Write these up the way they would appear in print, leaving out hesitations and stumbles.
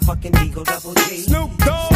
motherfucking Eagle Double G. Snoop Dogg.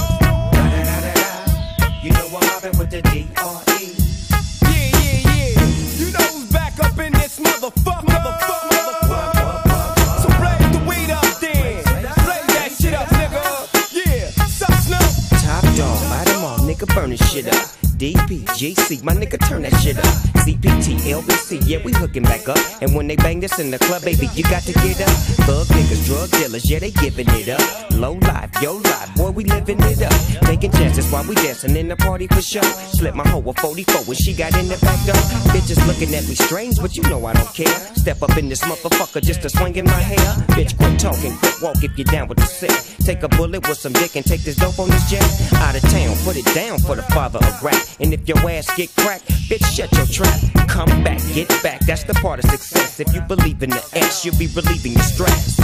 You know I'm mobbing with the D.R.E. Yeah. You know who's back up in this motherfucker. So blaze the weed up then. Blaze that shit up, nigga. Yeah. Sup, Snoop? Top dog, light 'em all, nigga, burn this shit up. DPGC, my nigga, turn that shit up. CPT, LBC, yeah, we hooking back up. And when they bang this in the club, baby, you got to get up. Thug niggas, drug dealers, yeah, they giving it up. Low life, yo life, boy, we living it up. Taking chances while we dancing in the party for sure. Slip my hoe a 44 when she got in the back door. Bitches looking at me strange, but you know I don't care. Step up in this motherfucker just to swing in my hair. Bitch, quit talking, quit walk if you're down with the sick. Take a bullet with some dick and take this dope on this jet. Out of town, put it down for the father of rap. And if your ass get cracked, bitch, shut your trap. Come back, get back, that's the part of success. If you believe in the X, you'll be relieving your stress.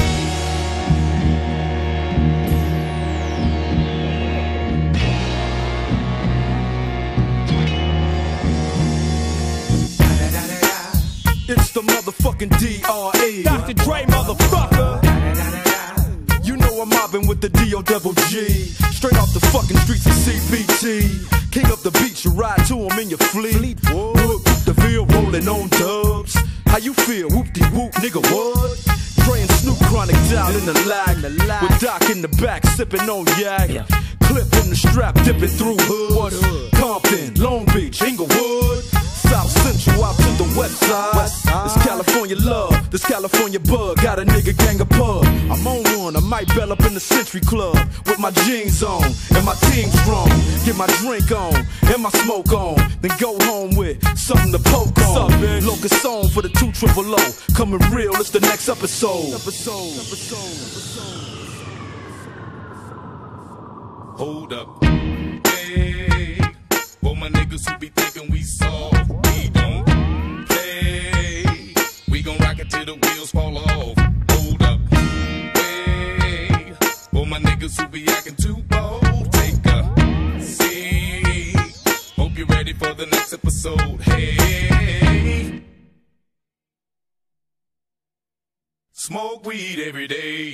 It's the motherfucking D.R.E. Dr. Dre, motherfucker. You know I'm mobbing with the D.O.G. Straight off the fucking streets of CPT. King up the beach, you ride to him in your fleet. Whoop, the field rolling on dubs. How you feel? Whoop-de-whoop, nigga, what? Dre and Snoop Chronic down in the lag. With Doc in the back, sipping on yak. Clip in the strap, dipping through hoods. Compton, Long Beach, Inglewood. South Central out to the west side. This California love, this California bug. Got a nigga gang of pub. I'm on one, I might bell up in the Century Club with my jeans on and my team strong. Get my drink on and my smoke on. Then go home with something to poke on. Locust song for the 2 triple O. Coming real, it's the next episode. Hold up. Hey, for my niggas who be thinking we soft, we don't play. We gon' rock it till the wheels fall off. Hold up. Hey, for my niggas who be acting too bold, take a seat. Hope you're ready for the next episode. Hey, smoke weed every day.